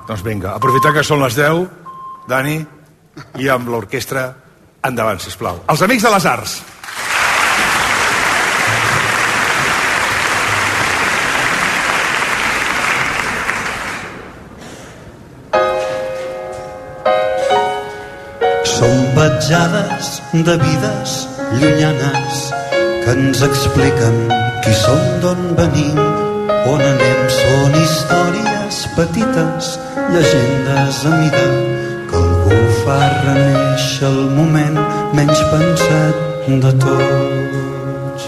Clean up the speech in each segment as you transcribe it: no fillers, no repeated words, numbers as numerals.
Doncs vinga, aprofitar que són les 10, Dani, i amb l'orquestra, endavant, sisplau. Els Amics de les Arts. Són petjades de vides llunyanes que ens expliquen qui som, d'on venim, on anem. Són històries petites, llegendes a mida, que algú fa renéixer el moment menys pensat de tots.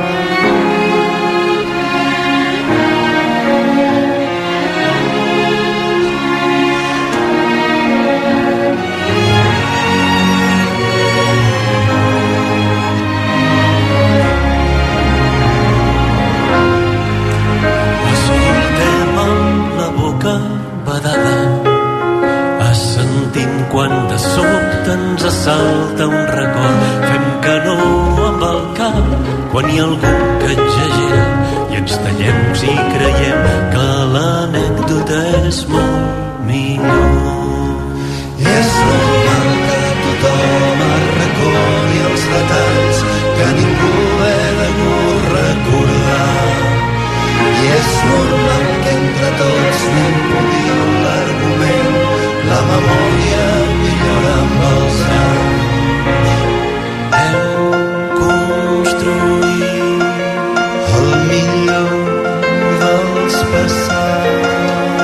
Quan de sobte ens assalta un record, fem que no amb el cap quan hi ha algú que exagera i ens tallem si creiem que l'anècdota és molt millor. És normal que tothom es recordi els detalls que ningú ha de no recordar, i és normal que entre tots anem polint l'argument. La memòria millora amb els anys. Hem construït el millor dels passats.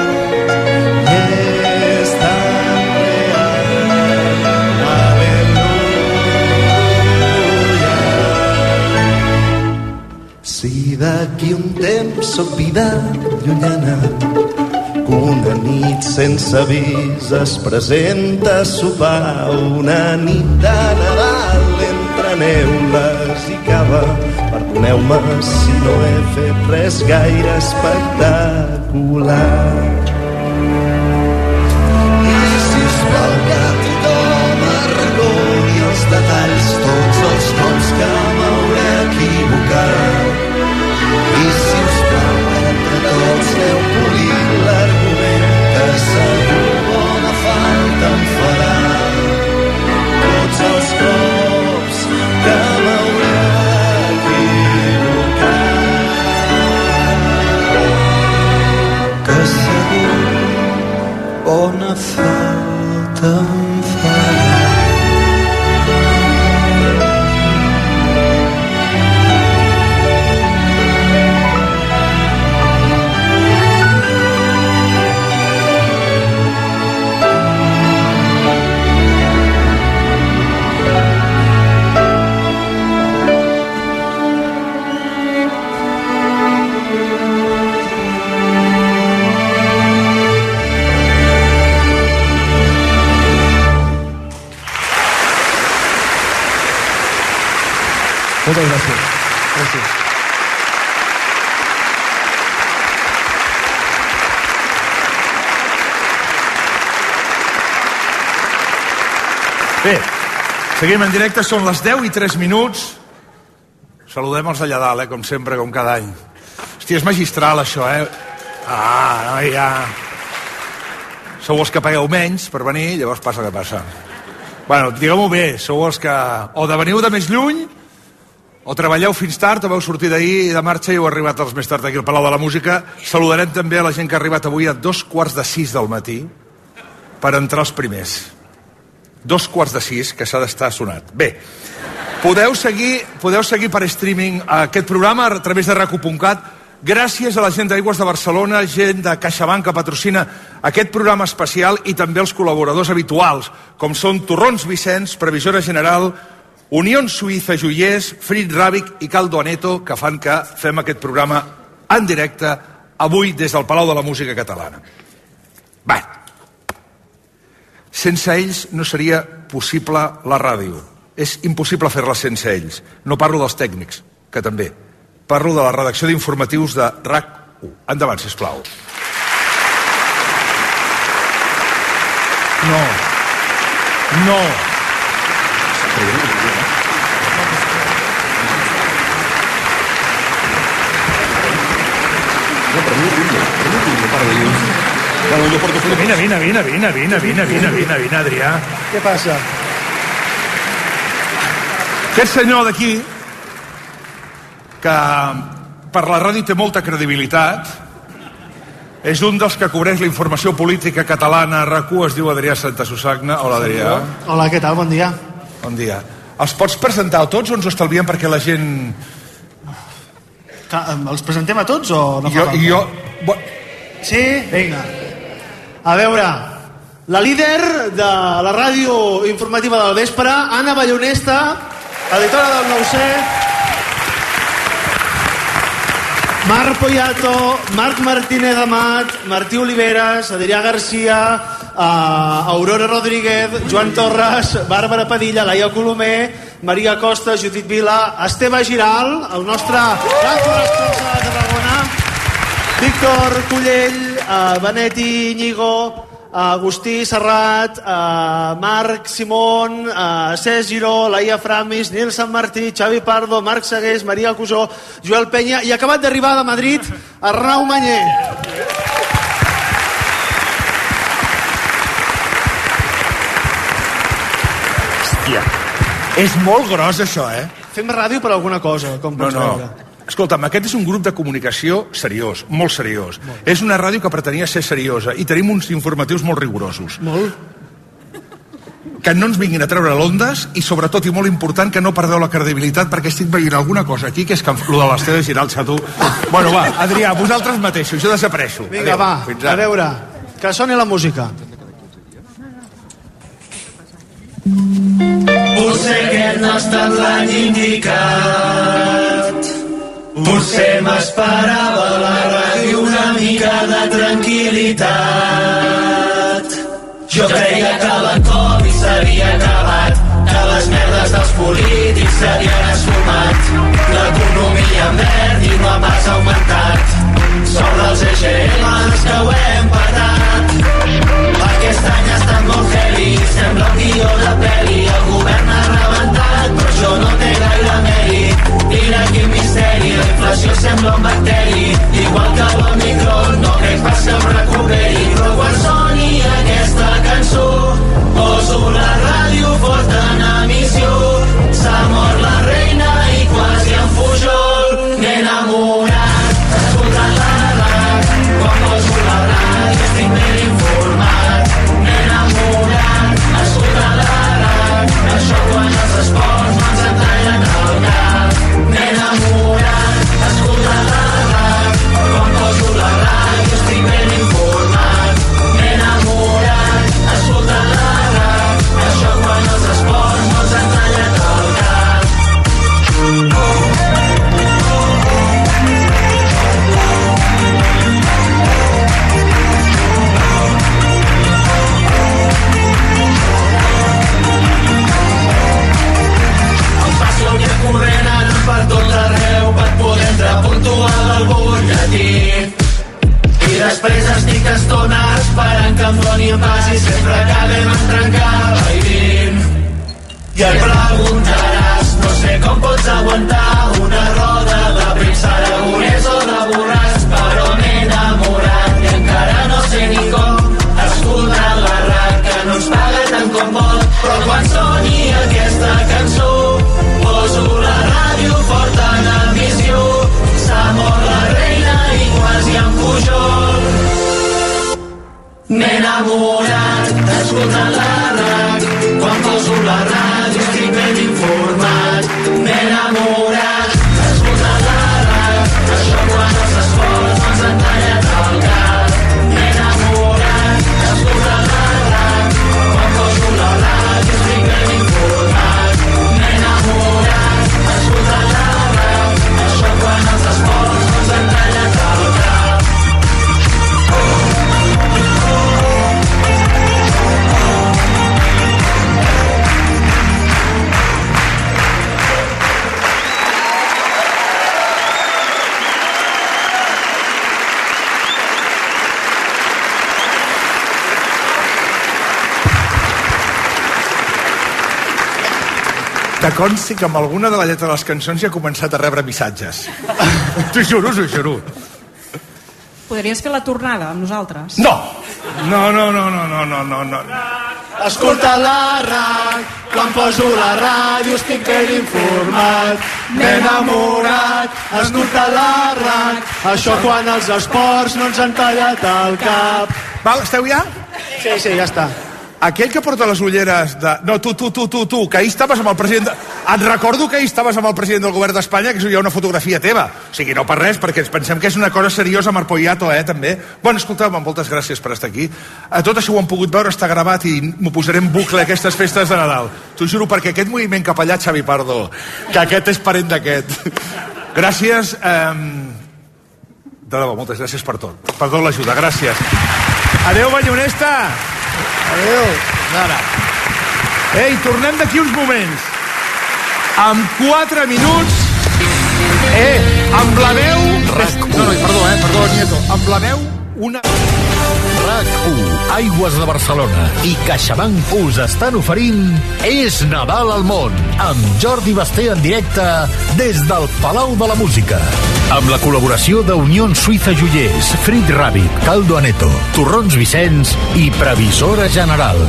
És tan real. Aleluia. Si d'aquí un temps sóc vida llunyana, una nit sense avís es presenta a sopar, una nit de Nadal entre neules i cava. Perdoneu-me si no he fet res gaire espectacular. I si us plau que tothom es recordi els detalls, tots els cops que m'hauré equivocat. I si us plau entre tots aneu polint l'argument que segur bona falta em farà. Tots els cops que m'hauré equivocat, que segur bona falta em farà. Moltes gràcies. Gràcies. Bé, seguim en directe, són les 10 i 3 minuts. Saludem els d'allà dalt, com sempre, com cada any. Hòstia, és magistral, això, no, ja... Sou els que pagueu menys per venir, llavors passa el que passa. Bueno, digueu-m'ho bé, sou els que o de veniu de més lluny, o treballeu fins tard, o vau sortir d'ahir de marxa i heu arribat els més tard aquí al Palau de la Música. Saludarem també a la gent que ha arribat avui a 5:45 del matí per entrar els primers. 5:45, que s'ha d'estar sonat. Bé, podeu seguir per streaming aquest programa a través de raco.cat. Gràcies a la gent d'Aigües de Barcelona, gent de CaixaBank que patrocina aquest programa especial, i també els col·laboradors habituals, com són Torrons Vicenç, Previsora General, Unió Suïssa Joiers, Frit Ràbic i Caldo Aneto, que fan que fem aquest programa en directe avui des del Palau de la Música Catalana. Bé, sense ells no seria possible la ràdio. És impossible fer-la sense ells. No parlo dels tècnics, que també. Parlo de la redacció d'informatius de RAC1. Endavant, sisplau. No. Bueno, jo porto flip. Vine, Adrià. Què passa? Aquest senyor d'aquí, que per la ràdio té molta credibilitat, és un dels que cobreix la informació política catalana a RAC1, es diu Adrià Santasusagna. Hola, Adrià. Hola, què tal? Bon dia. Bon dia. Els pots presentar a tots o ens ho estalviem perquè la gent... Els presentem a tots o no fa falta? Sí? Vinga. A veure, la líder de la ràdio informativa del vespre, Anna Ballonesta, editora del 9C, Marc Poyato, Marc Martínez Amat, Martí Oliveres, Adrià Garcia, Aurora Rodríguez, Joan Torres, Bàrbara Padilla, Laia Colomer, Maria Costa, Judit Vila, Esteve Giral, el nostre gran corresponsal de Tarragona, Víctor Cullell, Benetti Íñigo, Agustí Serrat, Marc Simón, Cesc Giró, Laia Framis, Nil Sant Martí, Xavi Pardo, Marc Segués, Maria Cusó, Joel Penya i acabat d'arribar de Madrid, Arnau Manyer. Hòstia, és molt gros això, Fem ràdio per alguna cosa, com pots veure. Escolta'm, aquest és un grup de comunicació seriós, molt seriós. És una ràdio que pretenia ser seriosa i tenim uns informatius molt rigorosos. Molt. Que no ens vinguin a treure l'ondes i sobretot, i molt important, que no perdeu la credibilitat perquè estic veient alguna cosa aquí que és que lo de l'Esteve Giral, xato... Bueno, va, Adrià, vosaltres mateixos, jo desapareixo. Vinga, va, a veure, que soni la música. Potser aquest no ha estat l'any indicat. Potser m'esperava a la ràdio una mica de tranquil·litat. Jo creia que la Covid s'havia acabat, que les merdes dels polítics s'havien esfumat, l'economia en verd i no ha pas augmentat. Sort dels EGMs que ho hem patat. Aquest any ha estat molt heavy, sembla un guió de pel·li. El govern ha rebentat, però això no té gaire mèrit. Mira quin misteri, la inflació sembla un bacteri. Igual que l'Omicron, no crec pas que em recuperi. Però quan soni aquesta cançó, poso la ràdio fort en emissió. S'ha mort la reina i quasi en Pujol. M'he enamorat, escoltant la RAC. Quan poso la ràdio estic ben informat. M'he enamorat, escoltant la RAC. Això quan els esports no ens han tallat el cap. M'he enamorat, escoltant la RAC. Quan poso la ràdio estic ben informat. M'he enamorat, escoltant la RAC. Això quan els esports no ens han tallat el cap. El passo el dia corrent anant per tot arreu per poder entrar puntual al butlletí. I després estic estona esperant que em doni en pas i sempre acabem en trencar l'airint. I et preguntaràs, no sé com pots aguantar una roda de premsa aragonès o de Borràs, però m'he enamorat i encara no sé ni com. Escoltant la RAC que no ens paga tant com pot, però quan soni aquesta cançó poso la ràdio fort en emissió. S'ha mort la reina i quasi en Pujol. M'he enamorat escoltant la RAC. Quan poso la ràdio estic ben informat. M'he enamorat escoltant la RAC. Això quan els esports no ens han tallat el cap. M'he enamorat escoltant la RAC. Quan poso la ràdio estic ben informat. M'he enamorat escoltant la RAC. Això quan els esports no ens han tallat el cap. Que consti que amb alguna de la lletra de les cançons ja he començat a rebre missatges. T'ho juro. Podries fer la tornada amb nosaltres? No! No. Escolta la RAC, quan poso la ràdio estic ben informat, ben enamorat. Escolta la RAC, això quan els esports no ens han tallat el cap. Val, esteu ja? Sí, ja està. Aquell que porta les ulleres de... No, tu, que ahir estaves amb el president... Et recordo que ahir estaves amb el president del govern d'Espanya, que hi ha una fotografia teva. O sigui, no per res, perquè ens pensem que és una cosa seriosa, Marpoyato, també. Bueno, escolteu, moltes gràcies per estar aquí. Tot això ho hem pogut veure, està gravat i m'ho posaré en bucle aquestes festes de Nadal. T'ho juro, perquè aquest moviment cap allà, Xavi Pardo, que aquest és parent d'aquest. Gràcies. De debò, moltes gràcies per tot. Per tot l'ajuda, gràcies. Adéu, Banyonesta! Adéu. Ara. Ei, tornem d'aquí uns moments. Amb 4 minuts... amb la veu... Perdó, Nieto. Amb la veu, una... RAC1, Aigües de Barcelona i CaixaBank us estan oferint És Nadal al món, amb Jordi Basté en directe des del Palau de la Música. Amb la col·laboració d'Unió Suïssa Joiers, Frit Ràbit, Caldo Aneto, Torrons Vicenç i Previsora General.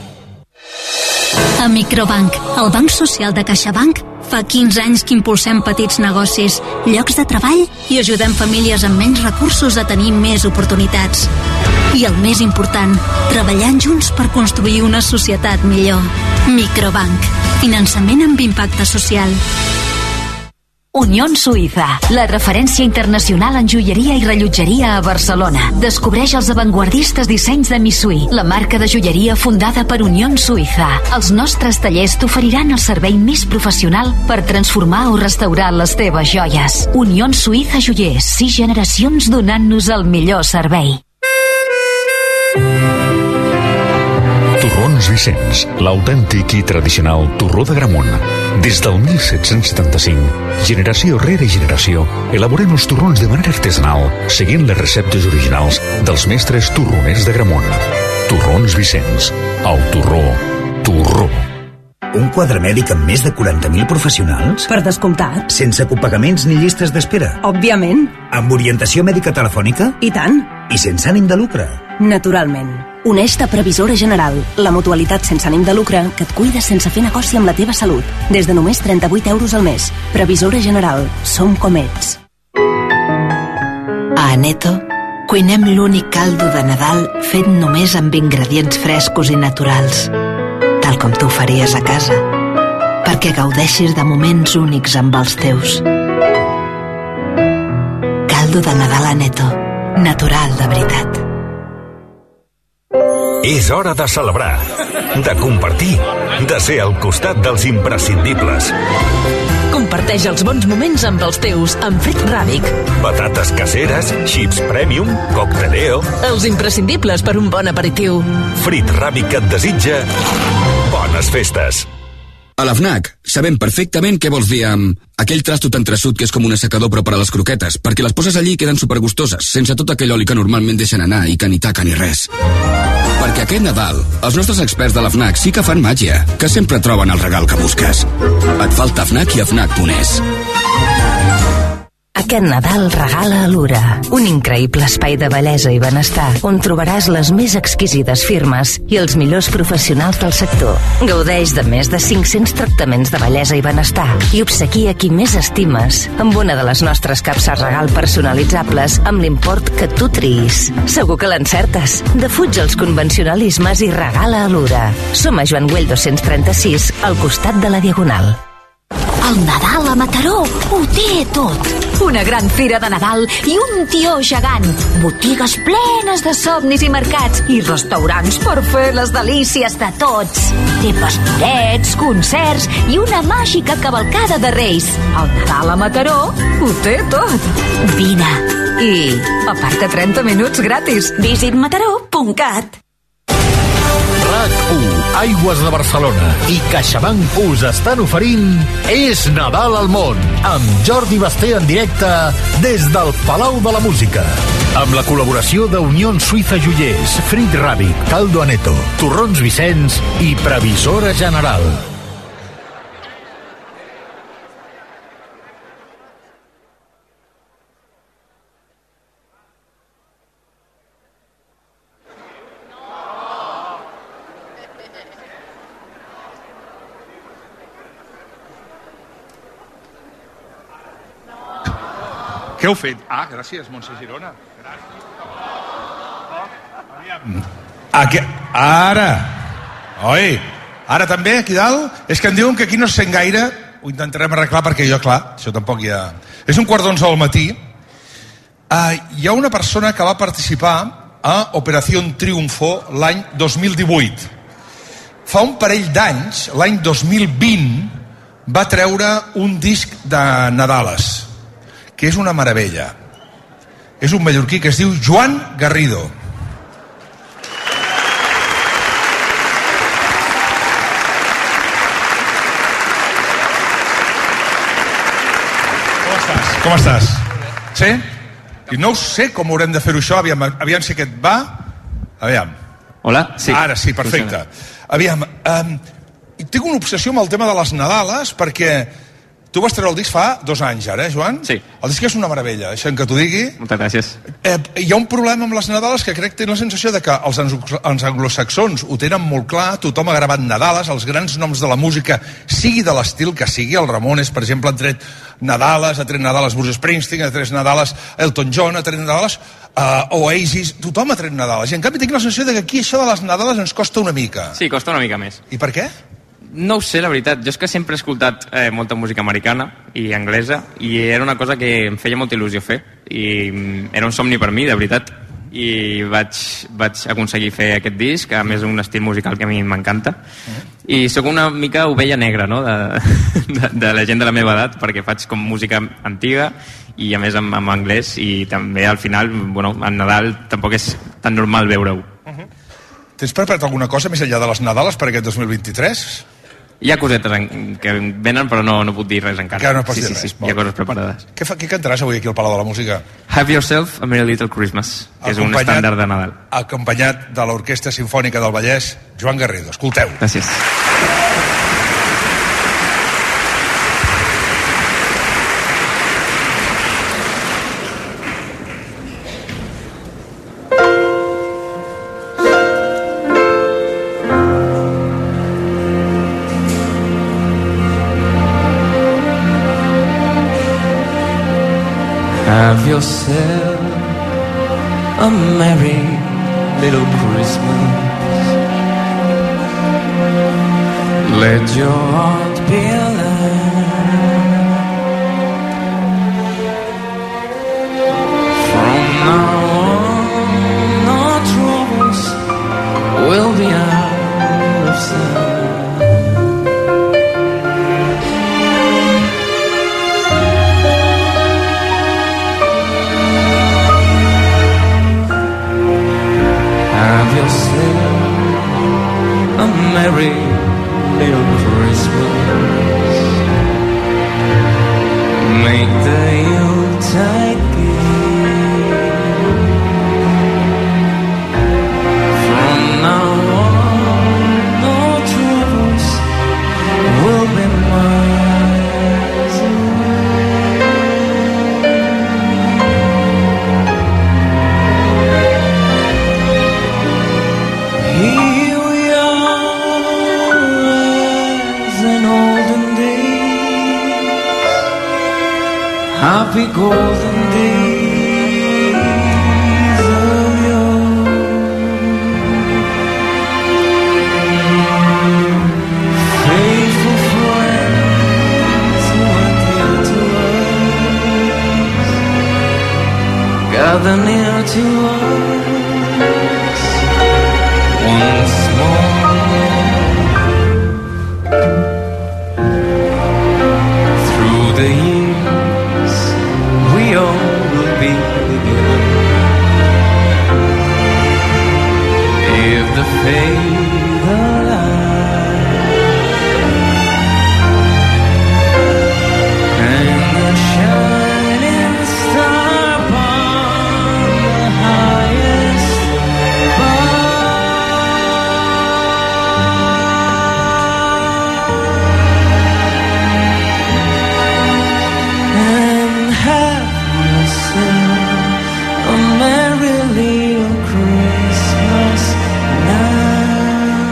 A Microbank, el banc social de CaixaBank, fa 15 anys que impulsem petits negocis, llocs de treball i ajudem famílies amb menys recursos a tenir més oportunitats. I el més important, treballant junts per construir una societat millor. Microbank, finançament amb impacte social. Unión Suïssa, la referència internacional en joieria i rellotgeria a Barcelona. Descobreix els avantguardistes dissenys de Missui, la marca de joieria fundada per Unión Suïssa. Els nostres tallers t'oferiran el servei més professional per transformar o restaurar les teves joies. Unión Suïssa Joiers, 6 generacions donant-nos el millor servei. Torrons Vicenç, l'autèntic i tradicional torró de Gramunt. Des del 1775, generació rere generació, elaborem els torrons de manera artesanal, seguint les receptes originals dels mestres torroners de Gramunt. Torrons Vicenç, el torró. Un quadre mèdic amb més de 40.000 professionals? Per descomptat. Sense copagaments ni llistes d'espera? Òbviament. Amb orientació mèdica telefònica? I tant. I sense ànim de lucre? Naturalment. Uneix-te a Previsora General, la mutualitat sense ànim de lucre que et cuida sense fer negoci amb la teva salut. Des de només 38 euros al mes. Previsora General. Som com ets. A Aneto cuinem l'únic caldo de Nadal fet només amb ingredients frescos i naturals, tal com tu faries a casa, perquè gaudeixis de moments únics amb els teus. Caldo de Nadal Aneto, natural de veritat. És hora de celebrar, de compartir, de ser al costat dels imprescindibles. Comparteix els bons moments amb els teus amb Frit Ràbit. Patates caseres, chips premium, cocteleo... Els imprescindibles per un bon aperitiu. Frit Ràbit que et desitja bones festes. A la FNAC sabem perfectament què vols dir amb aquell trasto tan traçut que és com un assecador però per a les croquetes, perquè les poses allí i queden supergustoses, sense tot aquell oli que normalment deixen anar i que ni taca ni res. Perquè aquest Nadal, els nostres experts de la FNAC sí que fan màgia, que sempre troben el regal que busques. Et falta FNAC i a FNAC.es. Aquest Nadal regala Alura, un increïble espai de bellesa i benestar on trobaràs les més exquisides firmes i els millors professionals del sector. Gaudeix de més de 500 tractaments de bellesa i benestar i obsequia qui més estimes amb una de les nostres capses regal personalitzables amb l'import que tu triïs. Segur que l'encertes. Defuig els convencionalismes i regala Alura. Som a Joan Güell 236, al costat de la Diagonal. El Nadal a Mataró ho té tot. Una gran fira de Nadal i un tió gegant. Botigues plenes de somnis i mercats i restaurants per fer les delícies de tots. Té pastorets, concerts i una màgica cavalcada de Reis. El Nadal a Mataró ho té tot. Vine. I aparca 30 minuts gratis. Visit mataró.cat. RAC1, Aigües de Barcelona i CaixaBank us estan oferint És Nadal al món, amb Jordi Basté en directe des del Palau de la Música. Amb la col·laboració d'Unió Suïssa Joiers, Frit Ràbit, Caldo Aneto, Torrons Vicenç i Previsora General. Què heu fet? Gràcies, Montse Girona. Ara. Oi, ara també, aquí dalt? És que em diuen que aquí no se sent gaire. Ho intentarem arreglar perquè jo, clar, això tampoc ja... És 1:15 del matí. Hi ha una persona que va participar a Operació Triunfo l'any 2018. Fa un parell d'anys, l'any 2020, va treure un disc de Nadales, que és una meravella. És un mallorquí que es diu Joan Garrido. Com estàs? Sí? I no sé com haurem de fer-ho això. Aviam si aquest va. Aviam. Hola? Sí. Ara sí, perfecte. Aviam, tinc una obsessió amb el tema de les Nadales perquè tu vas treure el disc fa 2 anys ara, Joan? Sí. El disc és una meravella, deixa'm que t'ho digui. Moltes gràcies. Hi ha un problema amb les Nadales que crec que té la sensació de que els anglosaxons ho tenen molt clar, tothom ha gravat Nadales, els grans noms de la música, sigui de l'estil que sigui, el Ramones, per exemple, han tret Nadales, ha tret Nadales Bruce Springsteen, ha tret Nadales Elton John, ha tret Nadales Oasis, tothom ha tret Nadales. I en canvi tinc la sensació de que aquí això de les Nadales ens costa una mica. Sí, costa una mica més. I per què? No ho sé, la veritat. Jo és que sempre he escoltat molta música americana i anglesa i era una cosa que em feia molta il·lusió fer i era un somni per mi, de veritat. I vaig aconseguir fer aquest disc, a més un estil musical que a mi m'encanta. I sóc una mica ovella negra, no?, de la gent de la meva edat, perquè faig com música antiga i a més en anglès, i també al final, bueno, a Nadal tampoc és tan normal veure-ho. Tens preparat alguna cosa més enllà de les Nadales per aquest 2023? Hi ha cosetes que venen, però no puc dir res encara. Encara no pots dir res. Sí, hi ha coses preparades. Què cantaràs avui aquí al Palau de la Música? Have Yourself a Merry Little Christmas, que és un estàndard de Nadal. Acompanyat de l'Orquestra Simfònica del Vallès, Joan Garrido. Escolteu. Gràcies. Have yourself a merry little Christmas. Let your heart be alive. From now on, our troubles will be out of sight. Have yourself a merry little Christmas. Make the Yuletide gay. From now on, no troubles will be miles away. Here we are as in olden days, happy golden days of yore. Faithful friends who are dear to us, gather near to us once more. Through the years we all will be together. If the faith alive and the shining star upon the highest and have yourself a merry little Christmas now.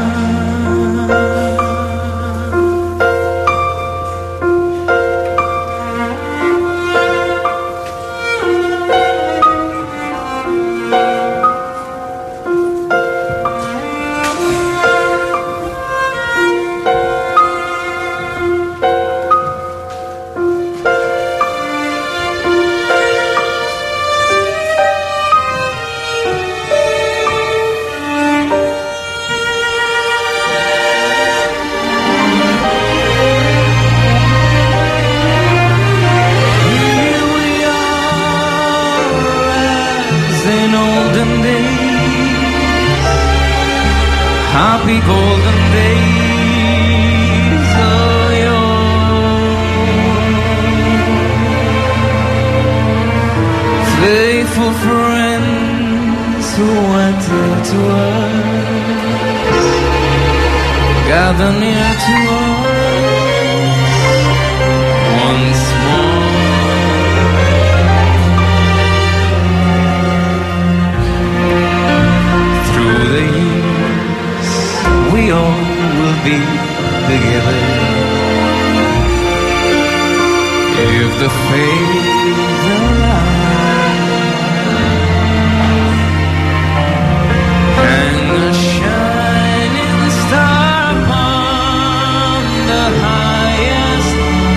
happy golden days of yore. Faithful friends who went to us, gather near to us once more. Through the years we all will be together, if the fates allow. Hang a shining star upon the highest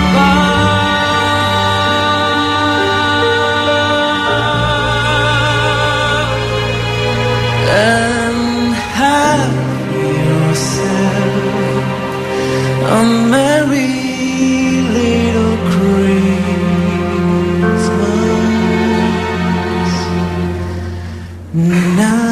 bough, and have yourself a merry little Christmas now.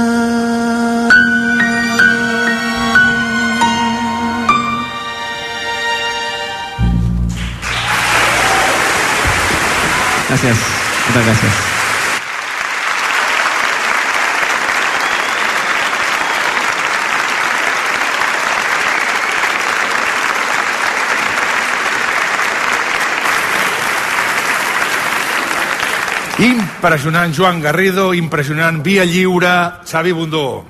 Gracias, muchas gracias. Impressionant Joan Garrido, impressionant Via Lliure, Xavi Bundó.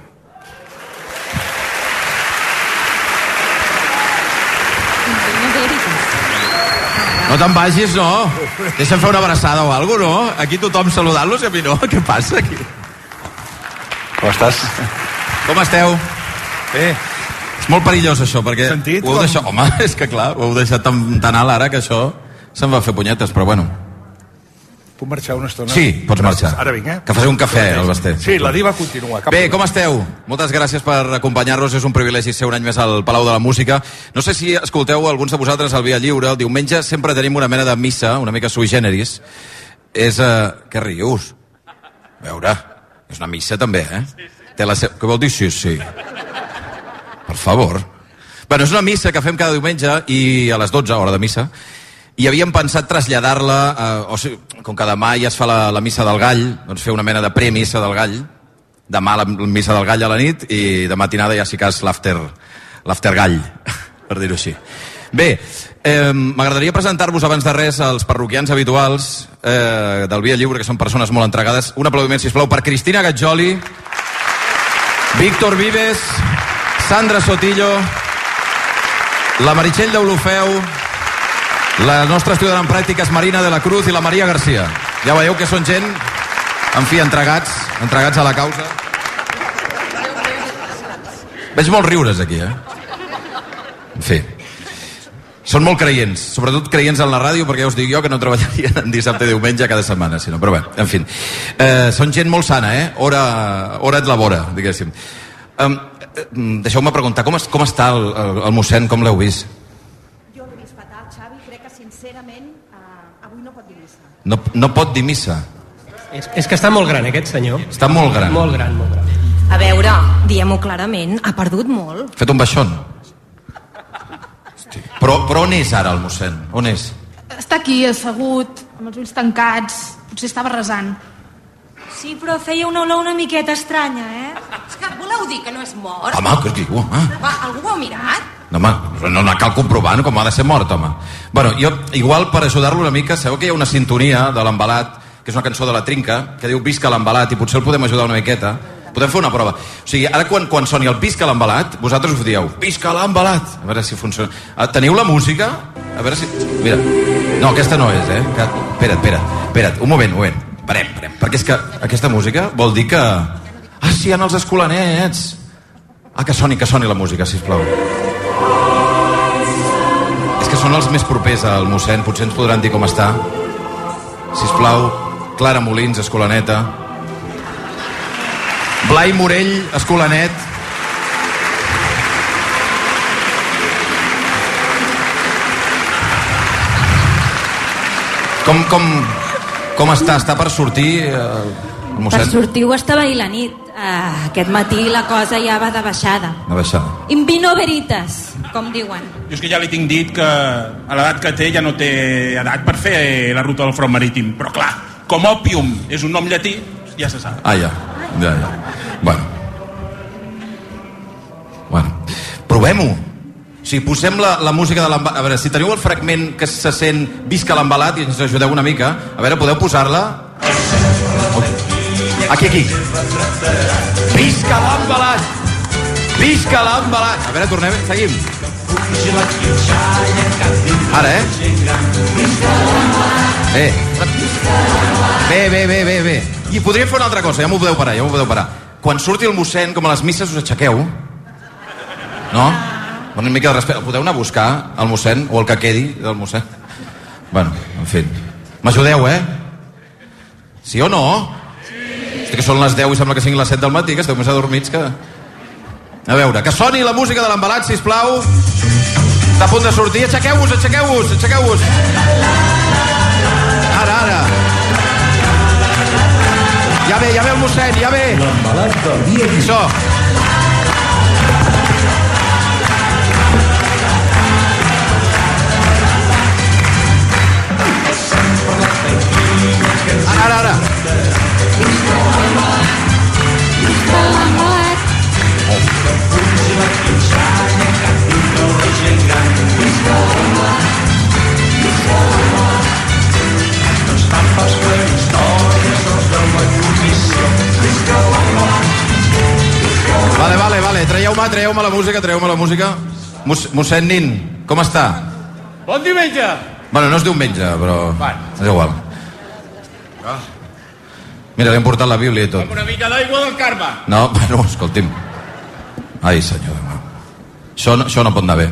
No te'n vagis, no? Deixa'm fer una abraçada o alguna cosa, no? Aquí tothom saludant-los i a mi no. Què passa aquí? Com estàs? Com esteu? Bé. És molt perillós això, perquè Sentit, ho heu deixat... Home, és que clar, ho heu deixat tan alt ara que això se'n va fer punyetes, però bueno. Puc marxar una estona? Sí, pots marxar. Ara vinc, Que faci un cafè, el Basté. Sí, la diva continua. Bé, com esteu? Moltes gràcies per acompanyar-nos. És un privilegi ser un any més al Palau de la Música. No sé si escolteu alguns de vosaltres al Via Lliure. El diumenge sempre tenim una mena de missa, una mica sui generis. És... Què rius? A veure, és una missa també, eh? Té la Què vol dir sí, sí? Per favor. Bueno, és una missa que fem cada diumenge i a les 12, hora de missa, i havíem pensat traslladar-la, o sigui, com que demà ja es fa la missa del gall, doncs fer una mena de pre-missa del gall, demà la missa del gall a la nit, i de matinada ja sí que és l'after gall, per dir-ho així. Bé, m'agradaria presentar-vos abans de res als parroquians habituals del Via Lliure, que són persones molt entregades. Un aplaudiment, sisplau, per Cristina Gaggioli, Víctor Vives, Sandra Sotillo, la Meritxell d'Olofeu, la nostra estudiant en pràctiques Marina de la Cruz i la Maria Garcia. Ja veieu que són gent, en fi, entregats a la causa. Veig molts riures aquí, eh? En fi. Són molt creients, sobretot creients en la ràdio, perquè ja us dic jo que no treballarien en dissabte i diumenge cada setmana, sinó, però bé, en fi. Són gent molt sana, eh? Hora et labora, diguéssim. Deixeu-me preguntar, com està el mossèn, com l'heu vist? Jo l'he vist fatal, Xavi, crec que sincerament avui no pot dir missa. No pot dir missa? És que està molt gran, aquest senyor. Està molt gran. Molt gran, molt gran. A veure, diguem-ho clarament, ha perdut molt. Fet un baixón. Però on és ara el mossèn? On és? Està aquí, assegut, amb els ulls tancats. Potser estava resant. Sí, però feia una olor una miqueta estranya, eh? És que voleu dir que no és mort? Home, què diu, home? Va, algú ho ha mirat? No, home, no cal comprovar com ha de ser mort, home. Bueno, jo, igual, per ajudar-lo una mica, sabeu que hi ha una sintonia de l'Embalat, que és una cançó de la Trinca, que diu Visca l'Embalat, i potser el podem ajudar una miqueta. Podem fer una prova. O sigui, ara quan soni el Visca l'Embalat, vosaltres us dieu Visca l'Embalat. A veure si funciona. Teniu la música? A veure si... Mira. No, aquesta no és, eh? Espera't. Un moment. Parem. Perquè és que aquesta música vol dir que... Ah, sí, en els escolanets. Ah, que soni la música, sisplau. És que són els més propers al mossèn, potser ens podran dir com està. Sisplau, Clara Molins, escolaneta. Blai Morell, escolanet. Com està? Està per sortir el mossèn? Per sortir ho estava ahir la nit. Aquest matí la cosa ja va de baixada. De baixada. In vino veritas, com diuen. Jo és que ja li tinc dit que a l'edat que té ja no té edat per fer la ruta del front marítim. Però clar, com òpium és un nom llatí, ja se sap. Ja. Bueno, provem-ho. O sigui, posem la música de l'embalat. A veure, si teniu el fragment que se sent Visca l'embalat i ens ajudeu una mica. A veure, podeu posar-la? Aquí. Visca l'embalat! Visca l'embalat! A veure, tornem, seguim. Ara, Bé. I podríem fer una altra cosa, ja m'ho podeu parar. Quan surti el mossèn, com a les misses, us aixequeu. No? Una mica de respecte. Podeu anar a buscar el mossèn, o el que quedi del mossèn? Bueno, en fi. M'ajudeu, Sí o no? Hosti, que són les 10 i sembla que siguin les 7 del matí, que esteu més adormits que... A veure, que soni la música de l'embalat, sisplau. Està a punt de sortir. Aixequeu-vos. Ara. Ja ve el mossèn, ja ve. L'embalat del dia. Això. Ara. Vale. Traieu-me la música. Mossèn Nin, com està? Bon diumenge! Bueno, no es diumenge, però... És igual. Mira, li hem portat la Bíblia i tot. Amb una mica d'aigua del Carme. No, bueno, escolti'm. Ai, senyor. Això no pot anar bé.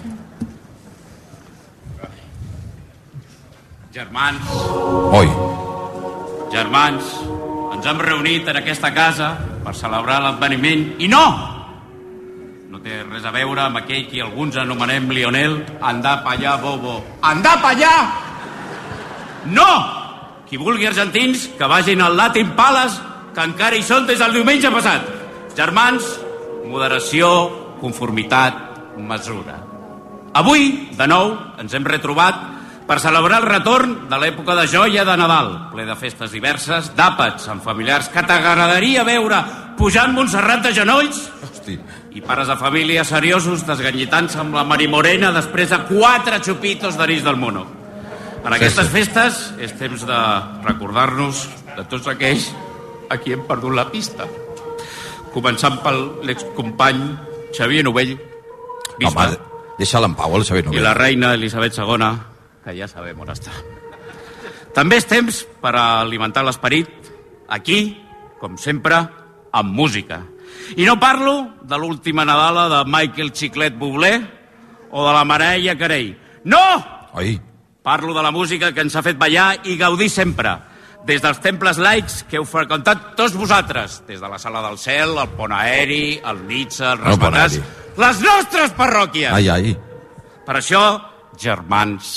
Germans, ens hem reunit en aquesta casa per celebrar l'adveniment i no té res a veure amb aquell que alguns anomenem Lionel. Andà pa allà, bobo. Andà pa allà! No! Qui vulgui argentins, que vagin al Latin Palace, que encara hi són des del diumenge passat. Germans, moderació, conformitat, mesura. Avui, de nou, ens hem retrobat per celebrar el retorn de l'època de joia de Nadal, ple de festes diverses, d'àpats amb familiars que t'agradaria veure pujant Montserrat de genolls. Hosti. I pares de família seriosos desganyitant-se amb la marimorena després de 4 xupitos d'anís del mono. En aquestes festes és temps de recordar-nos de tots aquells a qui hem perdut la pista. Començant pel l'excompany Xavier Novell, bisbe. Home, deixa-la en pau, el Xavier Novell. I la reina Elisabet II, que ja sabem on està. També és temps per alimentar l'esperit, aquí, com sempre, amb música. I no parlo de l'última Nadala de Michael Xiclet Bublé o de la Mireia Carey. No! Oi. Parlo de la música que ens ha fet ballar i gaudir sempre, des dels temples laics que heu freqüentat tots vosaltres, des de la Sala del Cel, el Pont Aeri, el Nitsa, els Respetats, les nostres parròquies. Ai. Per això, germans,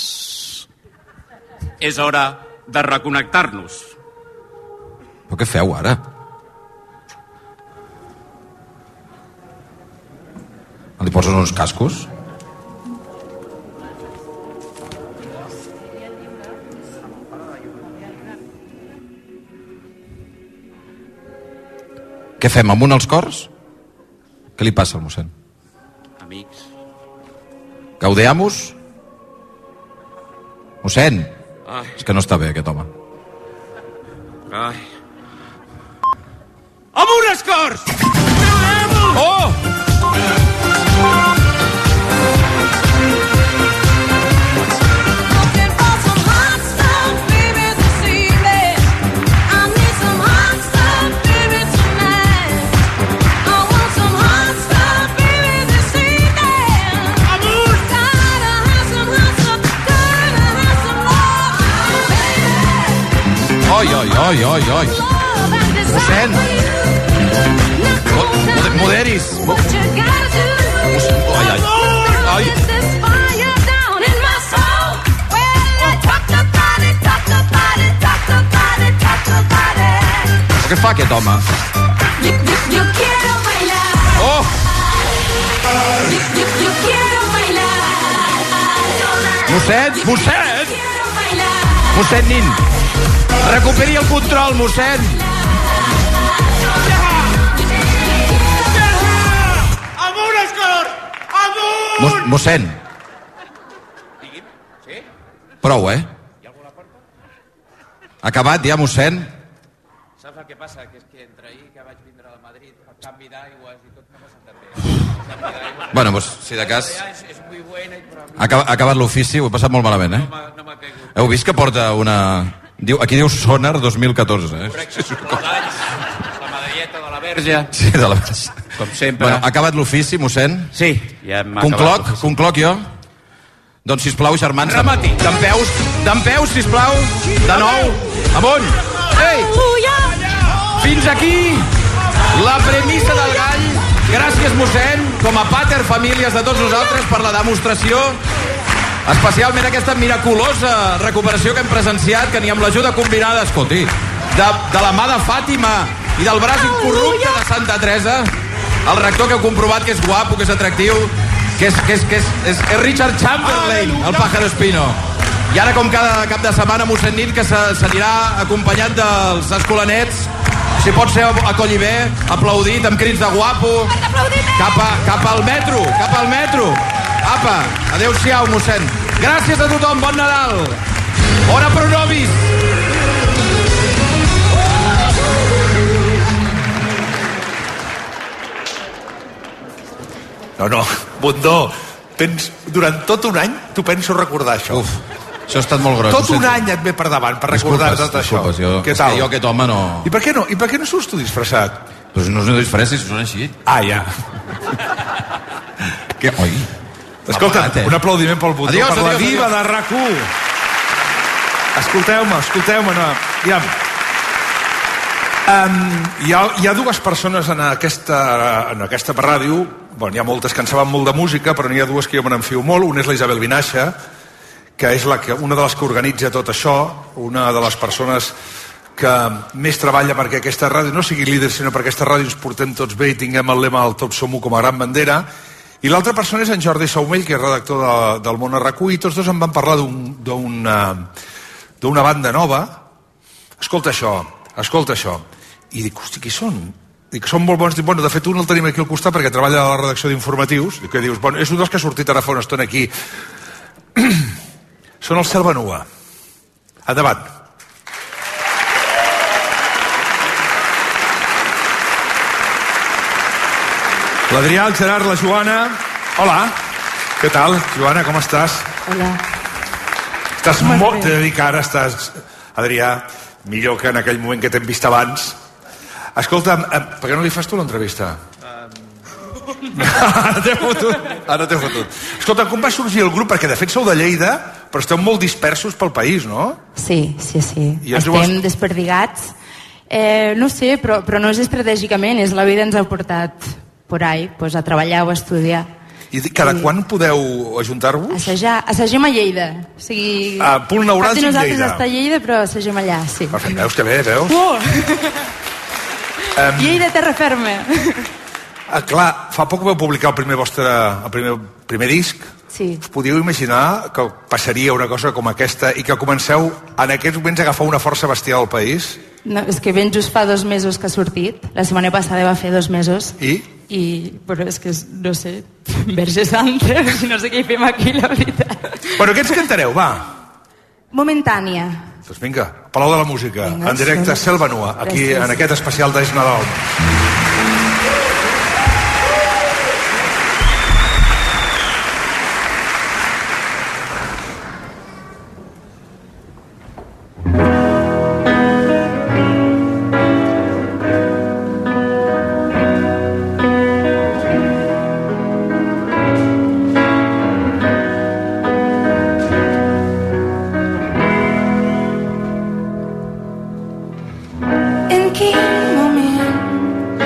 és hora de reconnectar-nos. Però què feu ara? Li poses uns cascos? Què fem, amunt els cors? Què li passa al mossèn? Amics. Gaudeamos? Mossèn? Ai. És que no està bé, aquest home. Ai. Amunt els cors! Oh! Oi. Mossèn! Moderis! Ai. Què fa aquest home? Mossèn Nin. Recuperi el control, mossèn. Amunt, Escor! Amunt! Mossèn. Prou, Acabat ja, mossèn. Saps el que passa? Que és que entre ahir que vaig vindre de Madrid, el canvi d'aigües i tot no m'ha sentat bé. Bueno, doncs, si de cas... És muy buena, però... Ha acabat l'ofici, ho he passat molt malament, No m'ha caigut. Heu vist que porta una... Aquí diu Sonar 2014, Correcte, la medalleta de la Verge. Sí, de la Verge. Com sempre. Bueno, ha acabat l'ofici, mossèn? Sí, ja m'ha acabat. Concloc jo? Doncs, sisplau, germans... Remati. D'en peus, sisplau. De nou. Amunt. Ei! Fins aquí la premissa del gall. Gràcies, mossèn, com a pater famílies de tots nosaltres per la demostració, especialment aquesta miraculosa recuperació que hem presenciat, que ni amb l'ajuda combinada, escolti, de la mà de Fàtima i del braç incorrupte de Santa Teresa, el rector que heu comprovat que és guapo, que és atractiu, que és Richard Chamberlain, el pájaro espino. I ara, com cada cap de setmana, mossèn Nin, que s'anirà acompanyat dels escolanets, si pot ser a Collibè, aplaudit amb crits de guapo, cap al metro. Apa, adeu-siau, mossèn. Gràcies a tothom, bon Nadal. Ora pro nobis. No, Bundó, durant tot un any tu penso recordar això. Uf, això ha estat molt gros. Tot un any et ve per davant per recordar tot això. Què tal? Jo aquest home no... I per què no surts tu disfressat? Doncs no us disfressis, són així. Ah, ja. Oi. Escolta, un aplaudiment pel Bundó, per la diva de RAC1. Escolteu-me, no. Hi ha dues persones en aquesta ràdio, hi ha moltes que en saben molt de música, però n'hi ha dues que jo me n'enfio molt. Una és la Isabel Vinaixa, que és una de les que organitza tot això, una de les persones que més treballa perquè aquesta ràdio no sigui líder, sinó perquè aquesta ràdio ens portem tots bé i tinguem el lema del Tots som u com a gran bandera. I l'altra persona és en Jordi Saumell, que és redactor del Món a RAC1, i tots dos em van parlar d'una banda nova. Escolta això. I dic, hosti, qui són? Dic, són molt bons. Dic, bueno, de fet, un el tenim aquí al costat perquè treballa a la redacció d'informatius. Dic, què dius? Bueno, és un dels que ha sortit ara fa una estona aquí. Són el Selva Nua. Endavant. L'Adrià, el Gerard, la Joana. Hola. Què tal, Joana, com estàs? Hola. Estàs molt... T'he de dir que ara estàs, Adrià, millor que en aquell moment que t'hem vist abans. Escolta, per què no li fas tu l'entrevista? Ara t'he fotut. Escolta, com va sorgir el grup? Perquè de fet sou de Lleida, però esteu molt dispersos pel país, no? Sí. Estem desperdigats. No sé, però no és estratègicament, és la vida ens ha portat por ahí, pues, a treballar o a estudiar. I cada quan podeu ajuntar-vos? Assagem a Lleida. O sigui, punt neuràlgic Lleida. Nosaltres està a Lleida, però assagem allà, sí. Perfecte, veus que bé, veus? Lleida, terra ferma. Clar, fa poc vau publicar el primer disc. Sí. Us podíeu imaginar que passaria una cosa com aquesta i que comenceu en aquests moments a agafar una força bestial al país? No, és que ben just fa 2 mesos que ha sortit. La setmana passada va fer 2 mesos. Però és que, no sé, Verge Santa, no sé què hi fem aquí, la veritat. Bueno, què ens cantareu, va? Momentània. Doncs vinga, Palau de la Música, en directe, Selva Nua, aquí en aquest especial d'Eix Nadal. En quin moment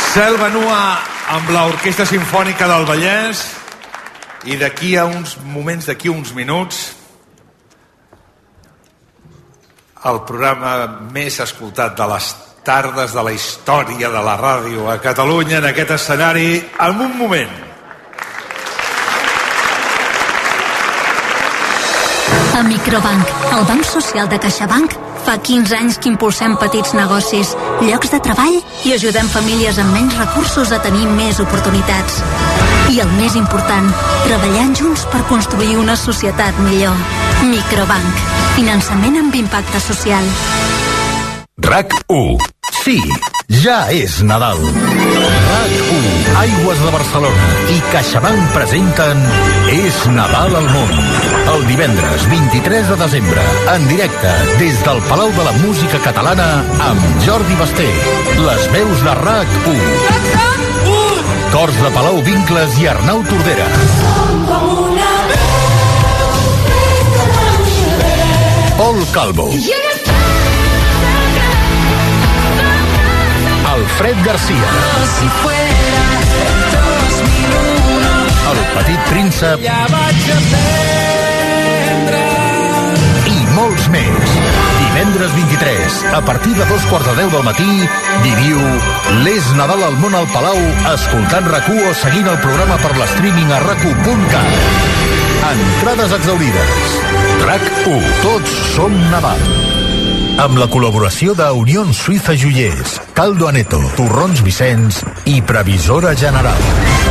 Selva Nua amb l'Orquestra Simfònica del Vallès i d'aquí a uns moments, d'aquí a uns minuts, el programa més escoltat de les tardes de la història de la ràdio a Catalunya en aquest escenari, en un moment. A Microbank, el banc social de CaixaBank, fa 15 anys que impulsem petits negocis, llocs de treball i ajudem famílies amb menys recursos a tenir més oportunitats. I el més important, treballant junts per construir una societat millor. Microbank, finançament amb impacte social. RAC1. Sí, ja és Nadal. RAC1, Aigües de Barcelona i CaixaBank presenten És Nadal al món. El divendres 23 de desembre, en directe, des del Palau de la Música Catalana, amb Jordi Basté. Les veus de RAC1. Cors de Palau Vincles i Arnau Tordera. Pol Calvo. Alfred Garcia. El Petit Príncep. I molts més. Divendres 23, a partir de 2:15 del matí, viviu l'És Nadal al món al Palau, escoltant RAC1 o seguint el programa per l'streaming a rac1.cat. Entrades exhaurides. RAC1. Tots som Nadal. Amb la col·laboració de Unión Suiza Joiers, Caldo Aneto, Torrons Vicenç i Previsora General.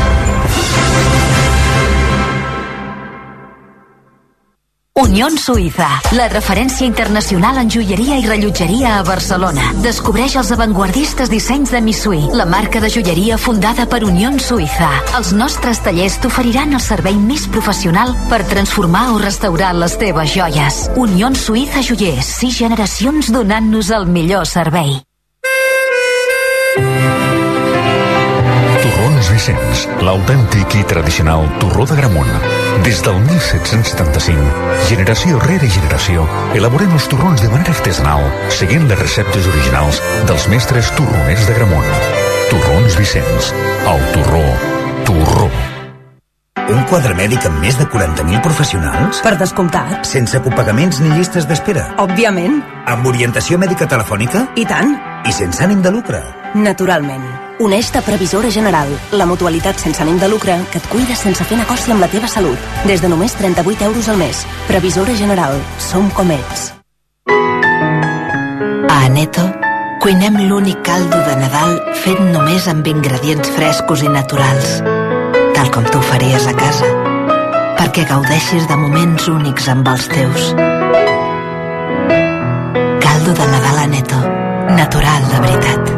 Unión Suiza, la referència internacional en joieria i rellotgeria a Barcelona. Descobreix els avantguardistes dissenys de Missui, la marca de joieria fundada per Unión Suiza. Els nostres tallers t'oferiran el servei més professional per transformar o restaurar les teves joies. Unión Suiza Joiers, 6 generacions donant-nos el millor servei. Torrons Vicenç, l'autèntic i tradicional torró de Gramunt. Des del 1775, generació rere generació, elaborem els torrons de manera artesanal, seguint les receptes originals dels mestres torroners de Gramunt. Torrons Vicenç, el torró, torró. Un quadre mèdic amb més de 40.000 professionals? Per descomptat. Sense copagaments ni llistes d'espera? Òbviament. Amb orientació mèdica telefònica? I tant. I sense ànim de lucre? Naturalment. Uneix-te a Previsora General, la mutualitat sense ànim de lucre que et cuida sense fer negoci amb la teva salut. Des de només 38 euros al mes. Previsora General. Som com ets. A Aneto cuinem l'únic caldo de Nadal fet només amb ingredients frescos i naturals, tal com tu faries a casa, perquè gaudeixis de moments únics amb els teus. Caldo de Nadal Aneto, natural de veritat.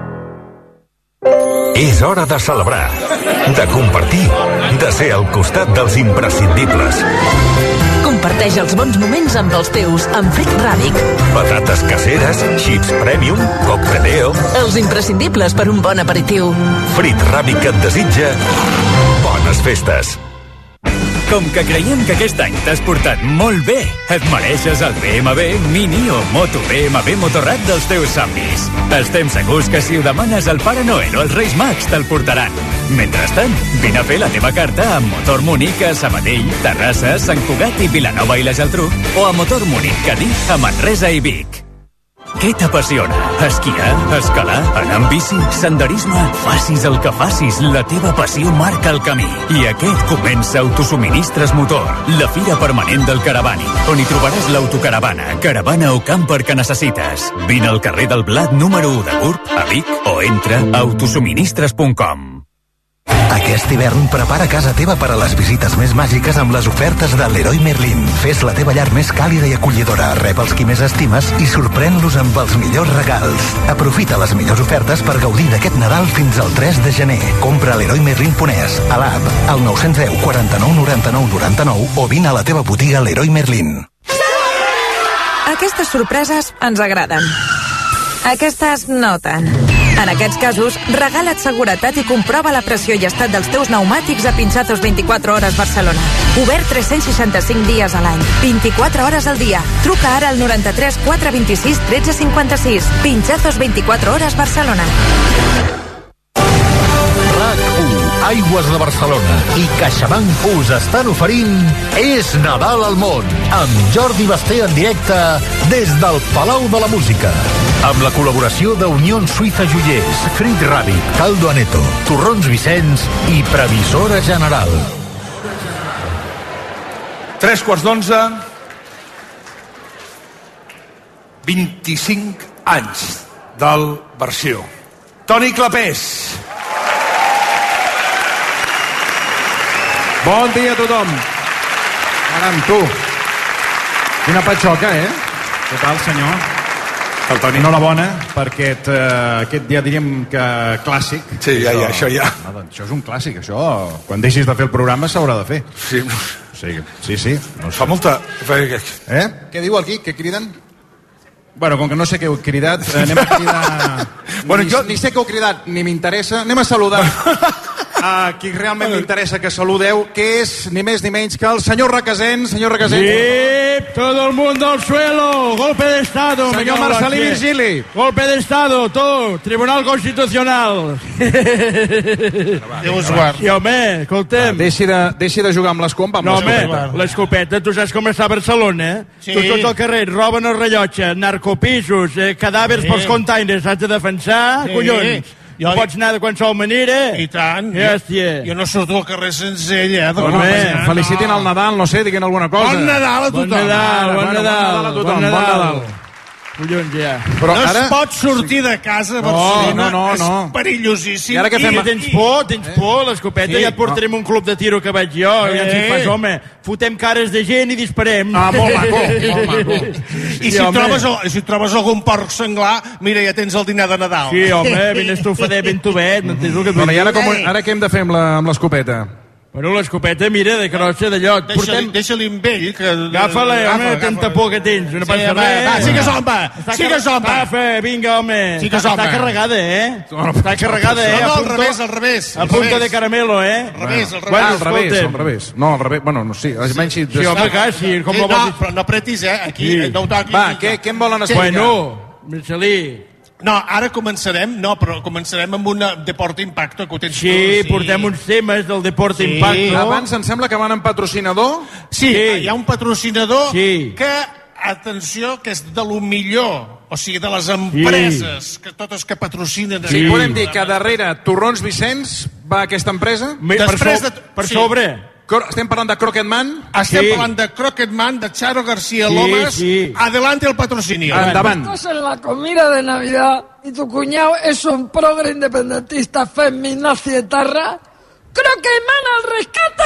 És hora de celebrar, de compartir, de ser al costat dels imprescindibles. Comparteix els bons moments amb els teus amb Frit Ràbic. Patates caseres, chips premium, cocteleo... Els imprescindibles per un bon aperitiu. Frit Ràbic que et desitja bones festes. Com que creiem que aquest any t'has portat molt bé, et mereixes el BMW, Mini o Moto BMW Motorrad dels teus somnis. Estem segurs que si ho demanes al Pare Noel o els Reis Mags te'l portaran. Mentrestant, vine a fer la teva carta a Motor Múnich a Sabadell, Terrassa, Sant Cugat i Vilanova i la Geltrú o a Motor Múnich Cadí a Manresa i Vic. Què t'apassiona? Esquiar? Escalar? Anar amb bici? Senderisme? Facis el que facis, la teva passió marca el camí. I aquest comença Autosuministres Motor, la fira permanent del Caravani, on hi trobaràs l'autocaravana, caravana o camper que necessites. Vine al carrer del Blat número 1 de Gurb, a Vic, o entra a autosuministres.com. Aquest hivern prepara casa teva per a les visites més màgiques amb les ofertes de Leroy Merlin. Fes la teva llar més càlida i acollidora, rep els qui més estimes i sorprèn-los amb els millors regals. Aprofita les millors ofertes per gaudir d'aquest Nadal fins al 3 de gener. Compra a leroymerlin.es, a l'app, al 910 49 99 99 o vine a la teva botiga Leroy Merlin. Aquestes sorpreses ens agraden. Aquestes no tant. En aquests casos, regala't seguretat i comprova la pressió i estat dels teus pneumàtics a Pinchazos 24 hores Barcelona. Obert 365 dies a l'any, 24 hores al dia. Truca ara al 93 426 1356. Pinchazos 24 hores Barcelona. Aigües de Barcelona i CaixaBank us estan oferint És Nadal al món, amb Jordi Basté en directe des del Palau de la Música. Amb la col·laboració d'Unió Suïssa Joiers, Frit Rabbit, Caldo Aneto, Torrons Vicenç i Previsora General. 11:03, 25 anys del versió. Toni Clapés. Bon dia a tothom. Caram, tu. Quina patxoca, Què tal, senyor? El Toni, enhorabona per aquest dia, diríem que clàssic. Sí, ja, això ja. Això és un clàssic, això. Quan deixis de fer el programa s'haurà de fer. Sí. No fa molta... Què diu aquí? Què criden? Bueno, com que no sé què heu cridat, anem a cridar... Bueno, jo ni sé què heu cridat, ni m'interessa. Anem a saludar a qui realment m'interessa que saludeu, que és ni més ni menys que el senyor Requesens. Senyor Requesens. Sí, todo el mundo al suelo. Golpe de Estado. Senyor Marcelí Virgili. Golpe de Estado, todo. Tribunal Constitucional. Déu us guard. Sí, home, escoltem. Deixi de jugar amb l'escompa, amb l'escopeta. Home, l'escopeta, tu saps com està Barcelona, Sí. Tots al carrer roben el rellotge, narcopisos, cadàvers pels containers, has de defensar, collons. No pots anar de qualsevol manera. I tant. Hòstia. Jo no surto al carrer senzill, Felicitin el Nadal, no sé, diguin alguna cosa. Bon Nadal a tothom. Bon Nadal a tothom. Bon Nadal. Collons, ja. Però no es pot sortir de casa a Barcelona. No. És perillosíssim. I ara què fem? Tens por, l'escopeta, ja et portarem un club de tiro que vaig jo, ja ens hi fas, home. Fotem cares de gent i disparem. Molt maco. I si trobes algun porc senglar, mira, ja tens el dinar de Nadal. Sí, home, ben estufadet, ben tubet, no entens el que et vull I dir? ara què hem de fer amb l'escopeta? Bueno, l'escopeta, mira, de crossa, d'allò. Deixa-li amb ell. Agafa-la, home, tanta por que tens. No passa res. Sigues home. Agafa, vinga, home. Sigues home. Està carregada, Està carregada, No, al revés. A punto de caramelo, Al revés. Al revés. No, al revés. Bueno, no, sí. Sí, home, quasi. No, però no apretis, Aquí, no ho toquis. Va, què em volen explicar? Bueno, Marcelí... No, ara començarem amb un Deporte Impacto que ho tens tu. Sí, portem uns temes del Deporte Impacto. Abans em sembla que van amb patrocinador. Sí, hi ha un patrocinador que, atenció, que és de lo millor, o sigui, de les empreses, que totes que patrocinen. Sí, podem dir que darrere Torrons Vicenç va aquesta empresa? Per sobre. Estem parlant de Croquetman? Estem parlant de Croquetman, de Charo García Lomas. Adelante el patrocinio. Endavant. Estás en la comida de Navidad y tu cuñado es un progre independentista feminazi etarra. ¡Croquetman al rescate!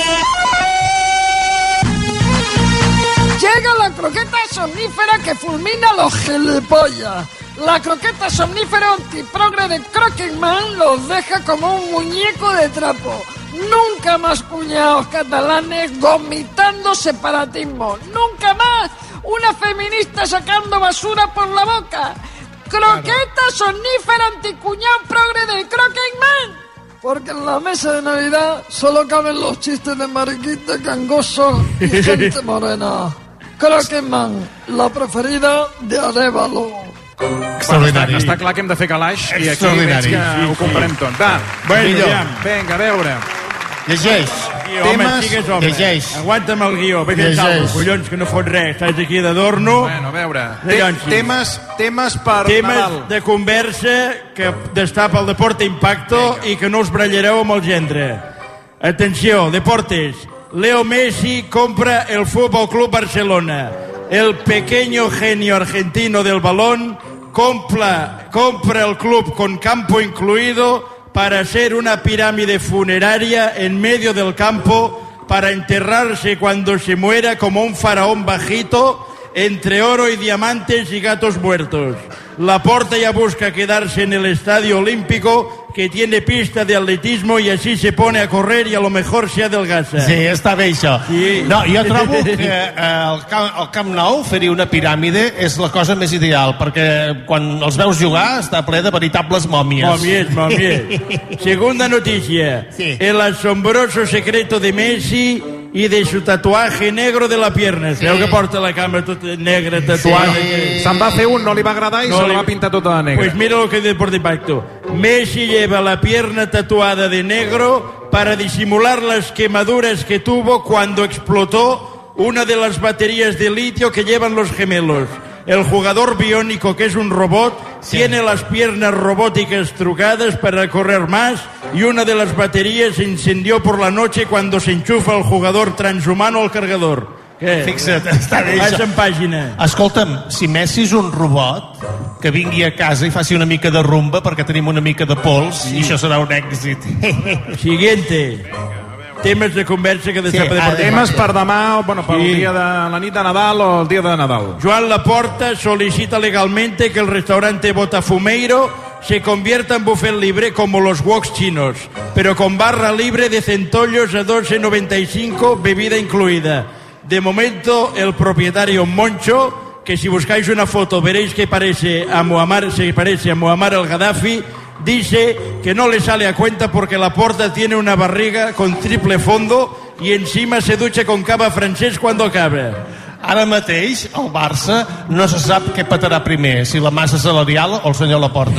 Llega la croqueta somnífera que fulmina a los gilipollas. La croqueta somnífera antiprogre de Croquetman los deja como un muñeco de trapo. Nunca más cuñados catalanes vomitando separatismo. Nunca más una feminista sacando basura por la boca. Croqueta somnífera anticuñado progre de Croquetman. Porque en la mesa de Navidad solo caben los chistes de mariquita, cangoso y gente morena. Croquetman, la preferida de Arévalo. Extraordinari. Està clar que hem de fer calaix i aquí veig que ho comprem tot. Va, vinga, a veure. Llegeix. Llegeix. Aguanta'm el guió. Collons, que no fot res. Estàs aquí d'adorno. Bueno, a veure. Temes per Nadal. De conversa que destapa el Deporte Impacto i que no us brallareu amb el gendre. Atenció, deportes. Leo Messi compra el Fútbol Club Barcelona. El pequeño genio argentino del balón compra el club con campo incluido para hacer una pirámide funeraria en medio del campo para enterrarse cuando se muera como un faraón bajito entre oro y diamantes y gatos muertos. Laporta ya busca quedarse en el Estadio Olímpico, que tiene pista de atletismo, y así se pone a correr y a lo mejor se adelgaza. Sí, està bé això. Sí. No, jo trobo que al Camp Nou fer-hi una piràmide és la cosa més ideal, perquè quan els veus jugar està ple de veritables mòmies. Mòmies. Segunda noticia. Sí. El asombroso secreto de Messi y de su tatuaje negro de la pierna. Sabeu que porta la cama tota negra, tatuada. Se'n va fer un, no li va agradar i se la va pintar tota de negra. Pues mira lo que dice por impacto. Messi lleva la pierna tatuada de negro para disimular las quemaduras que tuvo cuando explotó una de las baterías de litio que llevan los gemelos. El jugador biónico, que es un robot, tiene las piernas robóticas trucadas para correr más y una de las baterías se incendió por la noche cuando se enchufa el jugador transhumano al cargador. Què? Fixa't, està bé. Vas en pàgina. Escolta'm, si Messi és un robot, que vingui a casa i faci una mica de rumba perquè tenim una mica de pols i això serà un èxit. Siguiente. Temes de conversa que temes per demà, bueno, per el dia de la nit de Nadal o el dia de Nadal. Joan Laporta solicita legalmente que el restaurante Botafumeiro se convierta en buffet libre como los woks chinos, pero con barra libre de centollos a 12,95, bebida incluida. De momento, el propietario Moncho, que si buscáis una foto veréis que se parece a Muammar al-Gaddafi, dice que no le sale a cuenta porque Laporta tiene una barriga con triple fondo y encima se ducha con cava francès cuando acaba. Ara mateix, el Barça no se sap què petarà primer, si la massa salarial o el senyor Laporta.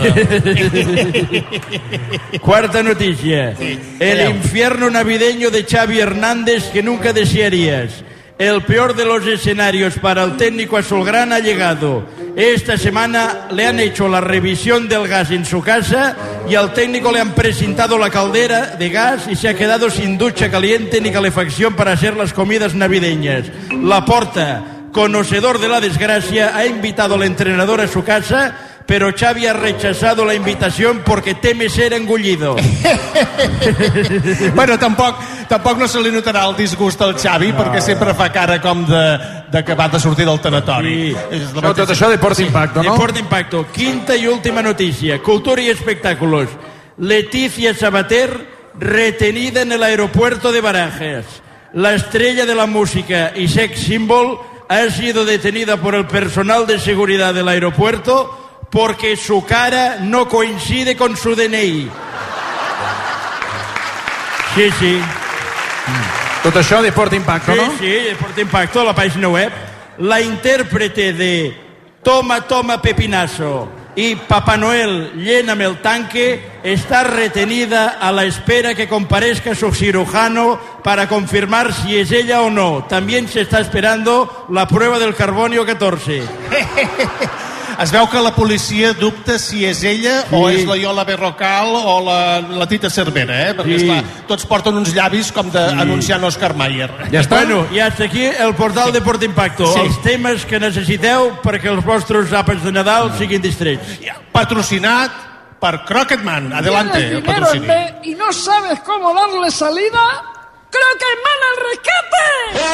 Cuarta noticia. El infierno navideño de Xavi Hernández que nunca desearías. El peor de los escenarios para el técnico azulgrana ha llegado. Esta semana le han hecho la revisión del gas en su casa y al técnico le han presentado la caldera de gas y se ha quedado sin ducha caliente ni calefacción para hacer las comidas navideñas. Laporta, conocedor de la desgracia, ha invitado al entrenador a su casa, pero Xavi ha rechazado la invitación porque teme ser engullido. Bueno, tampoc no se li notarà el disgust al Xavi, perquè sempre fa cara com de que va de sortir del tanatori. No, tot això Deport Impacto, ¿no? Deport Impacto. Quinta y última noticia. Cultura y espectáculos. Leticia Sabater retenida en el aeropuerto de Barajas. La estrella de la música y sex symbol ha sido detenida por el personal de seguridad del aeropuerto porque su cara no coincide con su DNI. Sí. Tot això Deport Impacto, ¿no? Sí, Deport Impacto, la página web. La intérprete de Toma, Toma Pepinazo y Papá Noel, lléname el tanque, está retenida a la espera que comparezca su cirujano para confirmar si es ella o no. También se está esperando la prueba del carbonio 14. Es veu que la policia dubta si és ella o és la Iola Berrocal o la Tita Cervera, perquè esclar, tots porten uns llavis com d'anunciant Oscar Mayer. Ja està? Bueno, i hasta aquí el portal Deport Impacto. Els temes que necessiteu perquè els vostres àpats de Nadal siguin distrets. Patrocinat per Crocketman. Adelante, el patrocini. Y no sabes cómo darle salida. ¡Crocketman al rescate!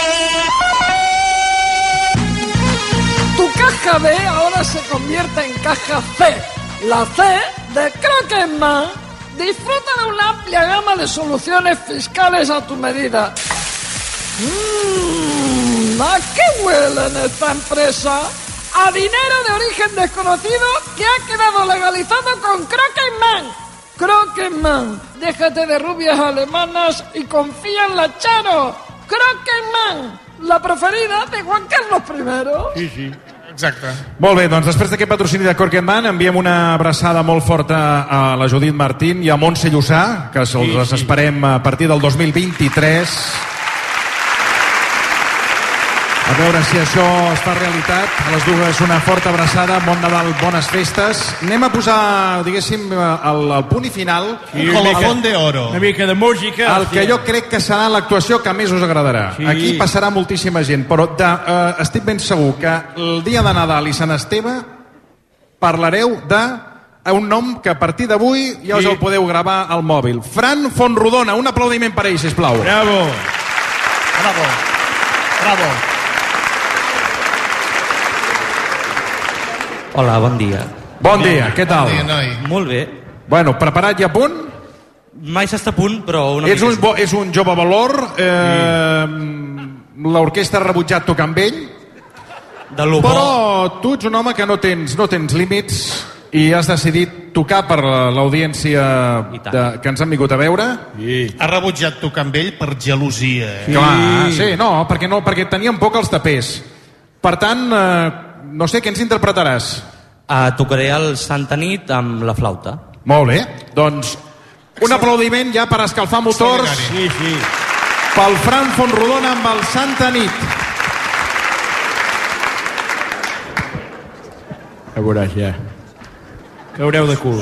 Tu caja B ahora se convierte en caja C. La C de Crocketman. Disfruta de una amplia gama de soluciones fiscales a tu medida. ¿A qué huelen esta empresa? A dinero de origen desconocido que ha quedado legalizado con Crocketman. Crocketman, déjate de rubias alemanas y confía en la Charo. Crocketman, la preferida de Juan Carlos I. Sí. Exacte. Molt bé, doncs després d'aquest patrocini de Crocketman enviem una abraçada molt forta a la Judit Martín i a Montse Llussà, que els esperem a partir del 2023. A veure si això es fa realitat. A les dues una forta abraçada, bon Nadal, bones festes. Anem a posar, diguéssim, el punt i final. Un colofón de oro. Una mica de música. El que jo crec que serà l'actuació que més us agradarà. Sí. Aquí passarà moltíssima gent, però estic ben segur que el dia de Nadal i Sant Esteve parlareu d'un nom que a partir d'avui ja us el podeu gravar al mòbil. Fran Fontrodona, un aplaudiment per ell, sisplau. Bravo. Hola, bon dia. Bon dia, què tal? Bon dia, noi. Molt bé. Bueno, preparat i a punt? Mai s'està a punt, però una mica... És un jove valor, l'orquestra ha rebutjat tocar amb ell, de lo però tu ets un home que no tens límits i has decidit tocar per l'audiència que ens han vingut a veure. Ha rebutjat tocar amb ell per gelosia. Clar, sí, no, perquè tenien por que els tapés. Per tant, no sé, què ens interpretaràs? Tocaré el Santa Nit amb la flauta. Molt bé, doncs un aplaudiment ja per escalfar motors pel Fran Fontrodona amb el Santa Nit. Ja veuràs, ja. Caureu de cul.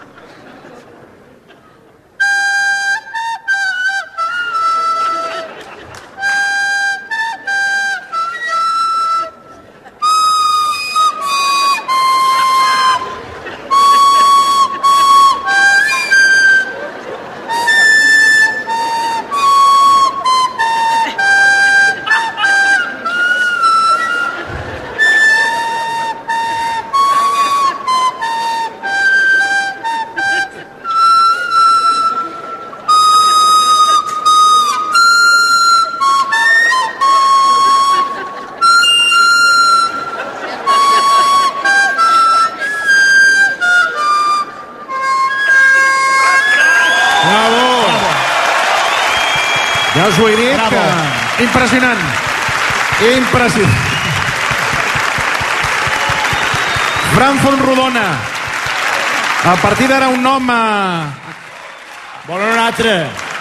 Ja us ho he dit, que... Impressionant. Impressionant. Fran Fontrodona. A partir d'ara un nom... Volen un altre.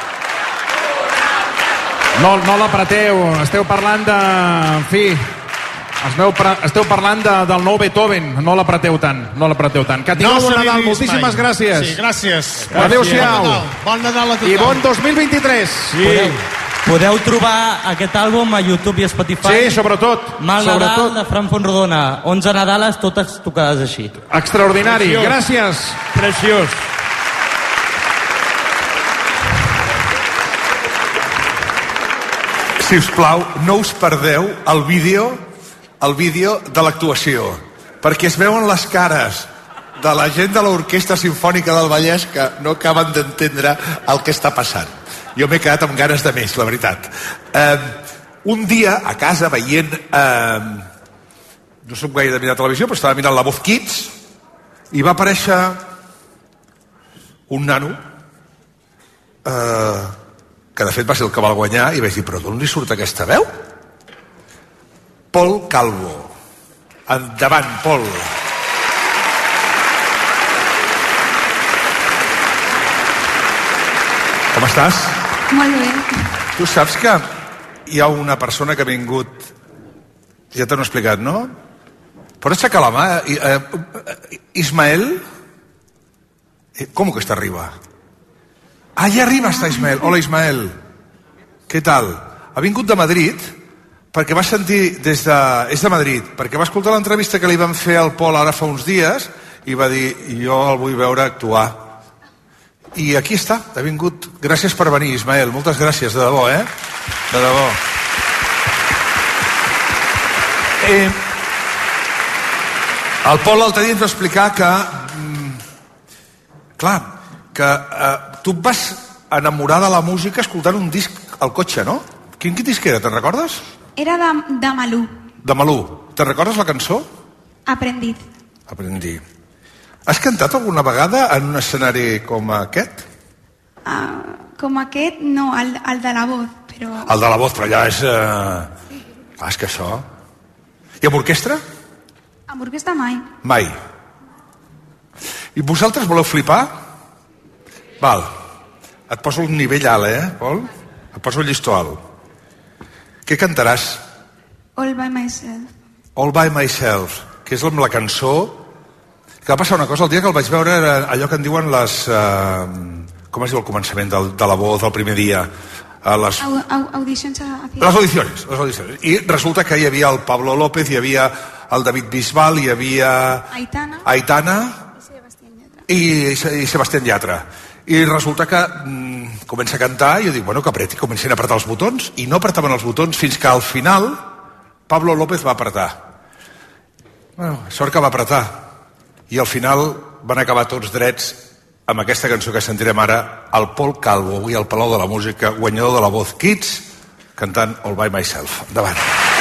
No l'apreteu. Esteu parlant de... En fi... Esteu parlant del nou Beethoven. No l'apreteu tant. Que tingueu bon Nadal. Moltíssimes gràcies. Sí, gràcies. Adéu-siau. Bon Nadal a tothom. I bon 2023. Podeu trobar aquest àlbum a YouTube i a Spotify. Sí, sobretot. Mal Nadal de Fran Fontrodona. 11 Nadales, totes tocades així. Extraordinari. Gràcies. Preciós. Si us plau, no us perdeu el vídeo de l'actuació, perquè es veuen les cares de la gent de l'Orquestra Simfònica del Vallès que no acaben d'entendre el que està passant. Jo m'he quedat amb ganes de més, la veritat. Un dia, a casa, veient... no soc gaire de mirar televisió, però estava mirant La Voz Kids, i va aparèixer un nano que de fet va ser el que va guanyar, i vaig dir, però d'on li surt aquesta veu? Pol Calvo. Endavant, Pol. Com estàs? Molt bé. Tu saps que hi ha una persona que ha vingut... Ja t'ho he explicat, no? Pots aixecar la mà? Ismael? ¿Cómo que está arriba? Allà arriba està Ismael. Hola, Ismael. Què tal? Ha vingut de Madrid perquè va sentir és de Madrid, perquè va escoltar l'entrevista que li van fer al Pol ara fa uns dies i va dir, jo el vull veure actuar. I aquí està, ha vingut. Gràcies per venir, Ismael, moltes gràcies, de debò, De debò. El Pol l'altre dia ens va explicar que tu et vas enamorar de la música escoltant un disc al cotxe, no? Quin disc era, te'n recordes? Era de Malú. De Malú. Te'n recordes la cançó? Aprendí. Has cantat alguna vegada en un escenari com aquest? Com aquest, no, el de La Voz, però... El de La Voz, però ja és... és que això... I amb orquestra? Amb orquestra mai. Mai. I vosaltres voleu flipar? Val. Et poso un nivell alt, Pol? Et poso el llistó alt. Què cantaràs? All by Myself. All by Myself, que és la cançó... Que va passar una cosa, el dia que el vaig veure era allò que en diuen les... com es diu el començament de La Voz del primer dia? Audicions. Les audicions. I resulta que hi havia el Pablo López, hi havia el David Bisbal, hi havia... Aitana i Sebastián Yatra. I resulta que comença a cantar i jo dic, bueno, que comencin a apretar els botons, i no apretaven els botons fins que al final Pablo López va apretar. Bueno, sort que va apretar. I al final van acabar tots drets amb aquesta cançó que sentirem ara, el Pol Calvo, avui al Palau de la Música, guanyador de La Voz Kids, cantant All by Myself. Endavant.